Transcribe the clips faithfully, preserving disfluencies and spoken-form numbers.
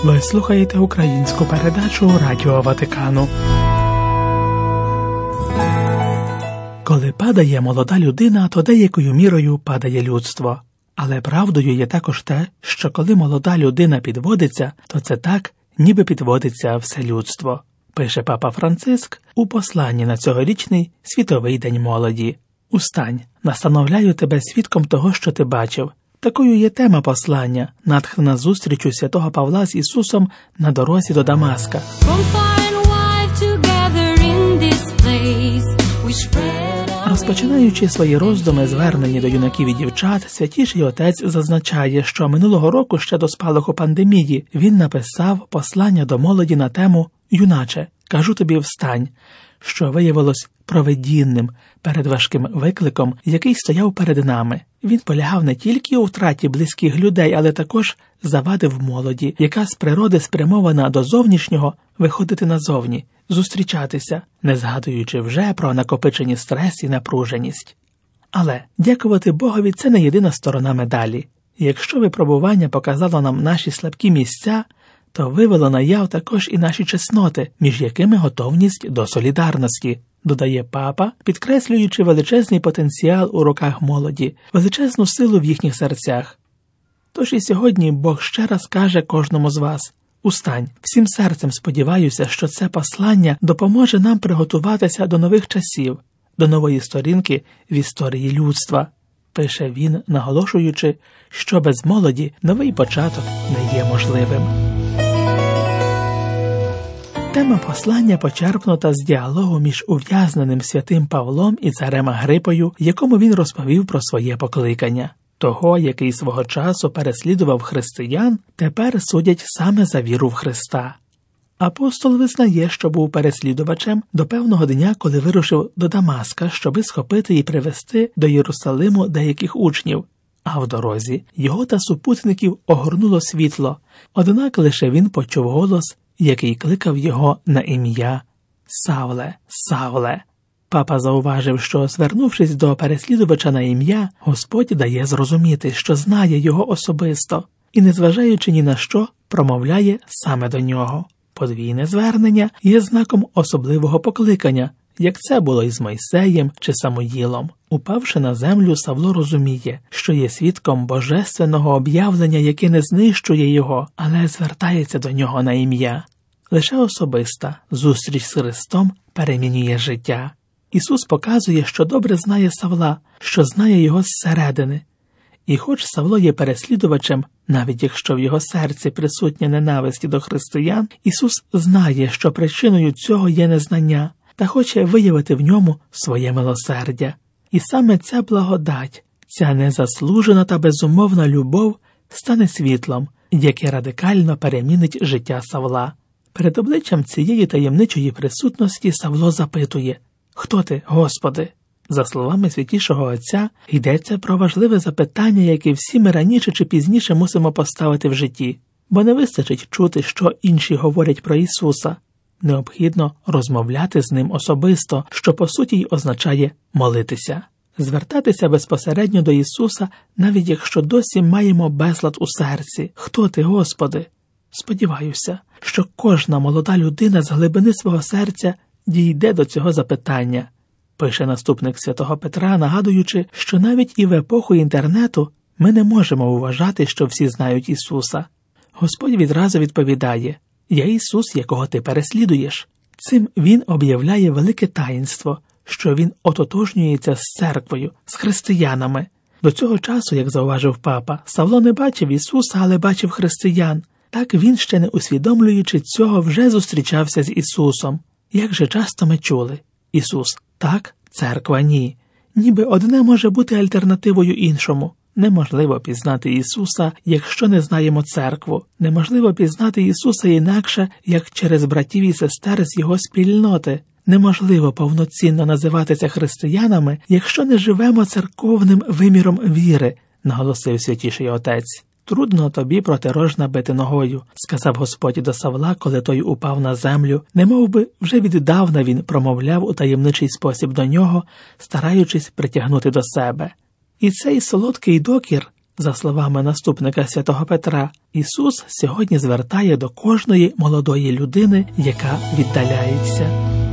Ви слухаєте українську передачу Радіо Ватикану. Коли падає молода людина, то деякою мірою падає людство. Але правдою є також те, що коли молода людина підводиться, то це так, ніби підводиться все людство. Пише папа Франциск у посланні на цьогорічний Світовий день молоді. «Устань, настановляю тебе свідком того, що ти бачив». Такою є тема послання, натхнена зустрічю святого Павла з Ісусом на дорозі до Дамаска. Розпочинаючи свої роздуми, звернені до юнаків і дівчат, Святіший Отець зазначає, що минулого року, ще до спалаху пандемії, він написав послання до молоді на тему «Юначе, кажу тобі, встань», що виявилось провидінним перед важким викликом, який стояв перед нами. Він полягав не тільки у втраті близьких людей, але також завадив молоді, яка з природи спрямована до зовнішнього, виходити назовні, зустрічатися, не згадуючи вже про накопичені стрес і напруженість. Але, дякувати Богові, це не єдина сторона медалі. Якщо випробування показало нам наші слабкі місця, то вивело наяв також і наші чесноти, між якими готовність до солідарності, додає папа, підкреслюючи величезний потенціал у руках молоді, величезну силу в їхніх серцях. Тож і сьогодні Бог ще раз каже кожному з вас: «Устань». Всім серцем сподіваюся, що це послання допоможе нам приготуватися до нових часів, до нової сторінки в історії людства. Пише він, наголошуючи, що без молоді новий початок не є можливим. Тема послання почерпнута з діалогу між ув'язненим святим Павлом і царем Агрипою, якому він розповів про своє покликання. Того, який свого часу переслідував християн, тепер судять саме за віру в Христа. Апостол визнає, що був переслідувачем до певного дня, коли вирушив до Дамаска, щоби схопити і привезти до Єрусалиму деяких учнів. А в дорозі його та супутників огорнуло світло, однак лише він почув голос, який кликав його на ім'я «Савле, Савле». Папа зауважив, що, звернувшись до переслідувача на ім'я, Господь дає зрозуміти, що знає його особисто, і, незважаючи ні на що, промовляє саме до нього. Подвійне звернення є знаком особливого покликання, як це було із Мойсеєм чи Самуїлом. Упавши на землю, Савло розуміє, що є свідком божественного об'явлення, яке не знищує його, але звертається до нього на ім'я. Лише особиста зустріч з Христом перемінює життя. Ісус показує, що добре знає Савла, що знає його зсередини. І хоч Савло є переслідувачем, навіть якщо в його серці присутня ненависть до християн, Ісус знає, що причиною цього є незнання, та хоче виявити в ньому своє милосердя. І саме ця благодать, ця незаслужена та безумовна любов стане світлом, яке радикально перемінить життя Савла. Перед обличчям цієї таємничої присутності Савло запитує: «Хто ти, Господи?» За словами Святішого Отця, йдеться про важливе запитання, яке всі ми раніше чи пізніше мусимо поставити в житті. Бо не вистачить чути, що інші говорять про Ісуса. Необхідно розмовляти з Ним особисто, що по суті й означає молитися. Звертатися безпосередньо до Ісуса, навіть якщо досі маємо безлад у серці. «Хто ти, Господи?» Сподіваюся, що кожна молода людина з глибини свого серця дійде до цього запитання. Пише наступник святого Петра, нагадуючи, що навіть і в епоху інтернету ми не можемо вважати, що всі знають Ісуса. Господь відразу відповідає: «Я Ісус, якого ти переслідуєш». Цим Він об'являє велике таїнство, що Він ототожнюється з церквою, з християнами. До цього часу, як зауважив папа, Савло не бачив Ісуса, але бачив християн. Так він, ще не усвідомлюючи цього, вже зустрічався з Ісусом. Як же часто ми чули: Ісус так, церква ні. Ніби одне може бути альтернативою іншому. Неможливо пізнати Ісуса, якщо не знаємо церкву. Неможливо пізнати Ісуса інакше, як через братів і сестер з Його спільноти. Неможливо повноцінно називатися християнами, якщо не живемо церковним виміром віри, наголосив Святіший Отець. «Трудно тобі проти рожна бити ногою», – сказав Господь до Савла, коли той упав на землю, немов би вже віддавна він промовляв у таємничий спосіб до нього, стараючись притягнути до себе. І цей солодкий докір За словами наступника святого Петра, Ісус сьогодні звертає до кожної молодої людини, яка віддаляється.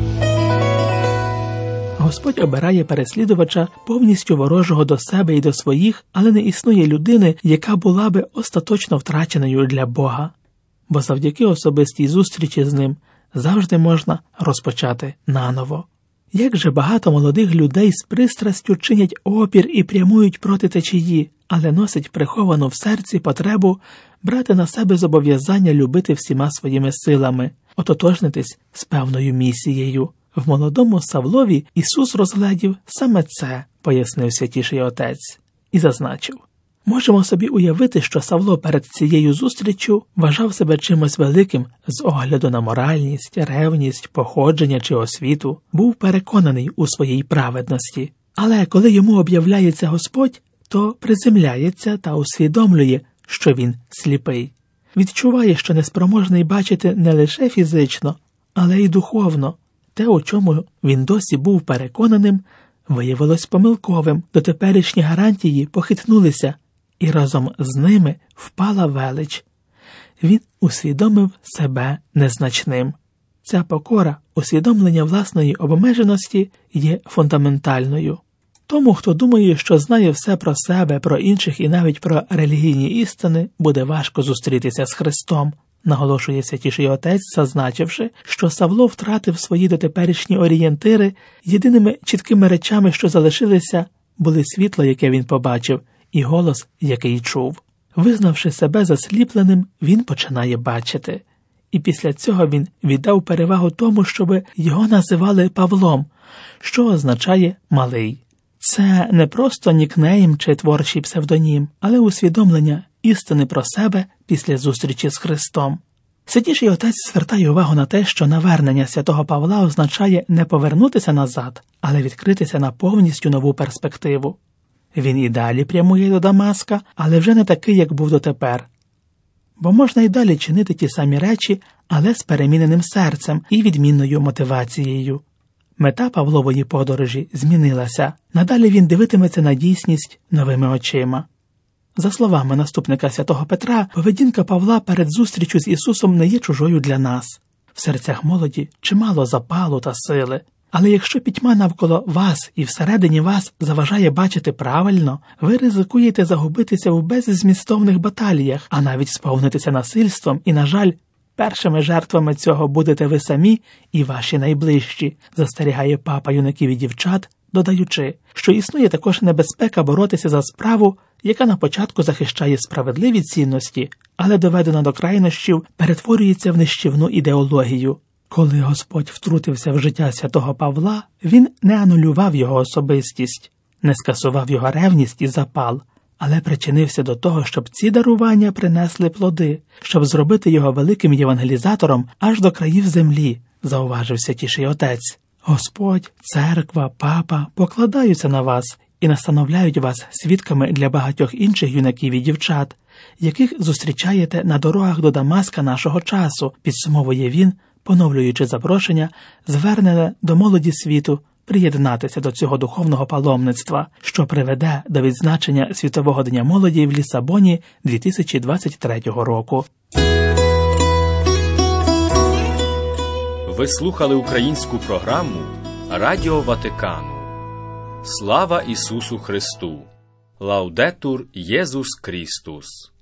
Господь обирає переслідувача повністю ворожого до себе і до своїх, але не існує людини, яка була би остаточно втраченою для Бога. Бо завдяки особистій зустрічі з ним завжди можна розпочати наново. Як же багато молодих людей з пристрастю чинять опір і прямують проти течії, але носять приховану в серці потребу брати на себе зобов'язання любити всіма своїми силами, ототожнитись з певною місією. В молодому Савлові Ісус розглядів саме це, пояснив Святіший Отець, і зазначив. Можемо собі уявити, що Савло перед цією зустріччю вважав себе чимось великим з огляду на моральність, ревність, походження чи освіту, був переконаний у своїй праведності. Але коли йому об'являється Господь, то приземляється та усвідомлює, що він сліпий. Відчуває, що неспроможний бачити не лише фізично, але й духовно. Те, у чому він досі був переконаним, виявилось помилковим. Дотеперішні гарантії похитнулися, і разом з ними впала велич. Він усвідомив себе незначним. Ця покора, усвідомлення власної обмеженості є фундаментальною. Тому, хто думає, що знає все про себе, про інших і навіть про релігійні істини, буде важко зустрітися з Христом, наголошує Святіший Отець, зазначивши, що Савло втратив свої дотеперішні орієнтири, єдиними чіткими речами, що залишилися, були світло, яке він побачив, і голос, який чув. Визнавши себе засліпленим, він починає бачити. І після цього він віддав перевагу тому, щоб його називали Павлом, що означає «малий». Це не просто нікнейм чи творчий псевдонім, але усвідомлення істини про себе після зустрічі з Христом. Святіший Отець звертає увагу на те, що навернення святого Павла означає не повернутися назад, але відкритися на повністю нову перспективу. Він і далі прямує до Дамаска, але вже не такий, як був дотепер. Бо можна і далі чинити ті самі речі, але з переміненим серцем і відмінною мотивацією. Мета Павлової подорожі змінилася. Надалі він дивитиметься на дійсність новими очима. За словами наступника святого Петра, поведінка Павла перед зустрічю з Ісусом не є чужою для нас. В серцях молоді чимало запалу та сили. Але якщо пітьма навколо вас і всередині вас заважає бачити правильно, ви ризикуєте загубитися в беззмістовних баталіях, а навіть сповнитися насильством, і, на жаль, першими жертвами цього будете ви самі і ваші найближчі, застерігає папа юнаків і дівчат, додаючи, що існує також небезпека боротися за справу, яка на початку захищає справедливі цінності, але доведена до крайнощів, перетворюється в нищівну ідеологію. Коли Господь втрутився в життя святого Павла, він не анулював його особистість, не скасував його ревність і запал, але причинився до того, щоб ці дарування принесли плоди, щоб зробити його великим євангелізатором аж до країв землі, зауважив Святіший Отець. Господь, церква, папа покладаються на вас і настановляють вас свідками для багатьох інших юнаків і дівчат, яких зустрічаєте на дорогах до Дамаска нашого часу, підсумовує він, поновлюючи запрошення, звернене до молоді світу приєднатися до цього духовного паломництва, що приведе до відзначення Світового дня молоді в Лісабоні дві тисячі двадцять третього року. Ви слухали українську програму Радіо Ватикану. Слава Ісусу Христу! Лаудетур Єсус Крістус!